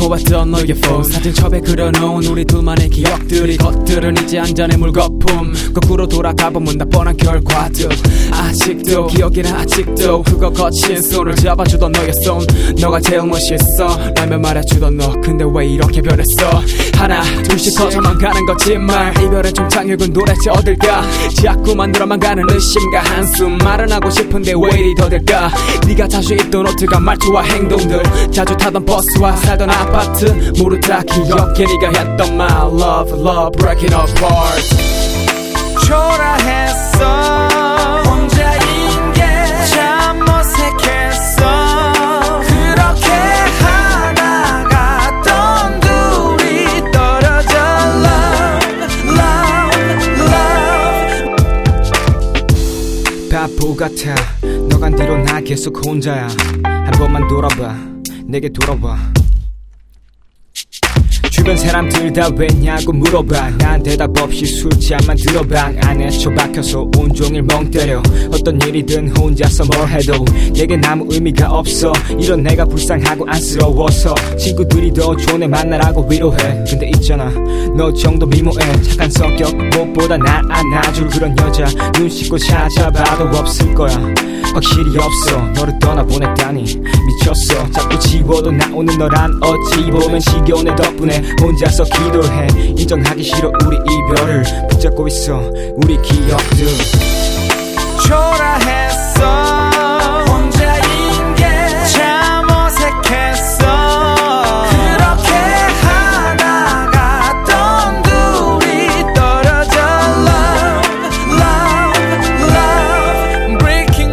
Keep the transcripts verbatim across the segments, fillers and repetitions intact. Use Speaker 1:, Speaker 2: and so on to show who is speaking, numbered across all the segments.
Speaker 1: 모았던 너의 폰 사진첩에 그려놓은 우리 둘만의 기억들이 겉들은 이제 한 잔의 물거품 거꾸로 돌아가보면 나 뻔한 결과도 아직도 기억이나 아직도 그거 거친 손을 잡아주던 너의 손 너가 제일 멋있어 라며 말해주던 너 근데 왜 이렇게 변했어 하나 둘씩 커져만 가는 거짓말 이별의 종착역은 도대체 어딜까 자꾸만 늘어만 가는 의심과 한숨 말은 하고 싶은데 왜 이리 더딜까 네가 자주 입던 옷들과 말투와 행동들 자주 타던 버스와 살던 아파트 모두 다 기억해 네가 했던 말 Love love breaking apart
Speaker 2: 초라했어 혼자인 게 참 어색했어 그렇게 하나갔던 둘이 떨어져 Love love love
Speaker 3: 바보 같아 너 간 뒤로 나 계속 혼자야 한 번만 돌아봐 내게 돌아와 주변 사람들 다 왜냐고 물어봐 난 대답 없이 술잔만 들어봐 안에 처박혀서 온종일 멍 때려 어떤 일이든 혼자서 뭘 해도 내겐 아무 의미가 없어 이런 내가 불쌍하고 안쓰러워서 친구들이 더 좋은 애 만나라고 위로해 근데 있잖아 너 정도 미모에 착한 성격 무엇보다 날 안아줄 그런 여자 눈 씻고 찾아봐도 없을 거야 확실히 없어 너를 떠나보냈다니 미쳤어 자꾸 지워도 나오는 너란 어찌 보면 지겨운 내 덕분에 혼자서 기도해 인정하기 싫어 우리 이별을 붙잡고 있어 우리 기억들
Speaker 2: 초라했어 혼자인 게 참 어색했어 그렇게 하나갔던 둘이 떨어져 Love love love breaking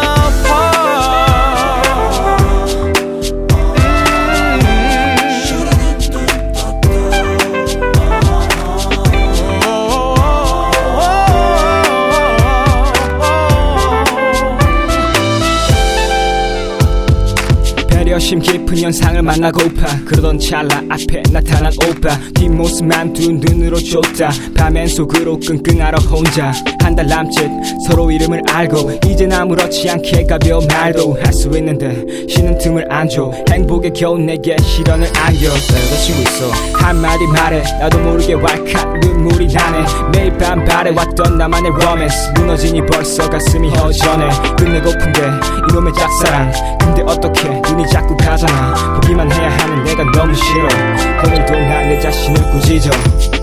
Speaker 3: 배려심 깊은 현상을 만나고파 그러던 찰나 앞에 나타난 오빠 뒷모습만 두 눈으로 줬다 밤엔 속으로 끙끙 앓아 혼자 한 달 남짓 서로 이름을 알고 이젠 아무렇지 않게 가벼운 말도 할 수 있는데 쉬는 틈을 안 줘 행복에 겨우 내게 시련을 안겨 여자친구 있어 한마디 말해 나도 모르게 왈칵 눈물이 나네 매일 밤 바래왔던 나만의 로맨스 무너지니 벌써 가슴이 허전해 끝내고픈데 이놈의 짝사랑 근데 어떻게 눈이 자꾸 가잖아 보기만 해야 하는 내가 너무 싫어 오늘도 난 내 자신을 꾸짖어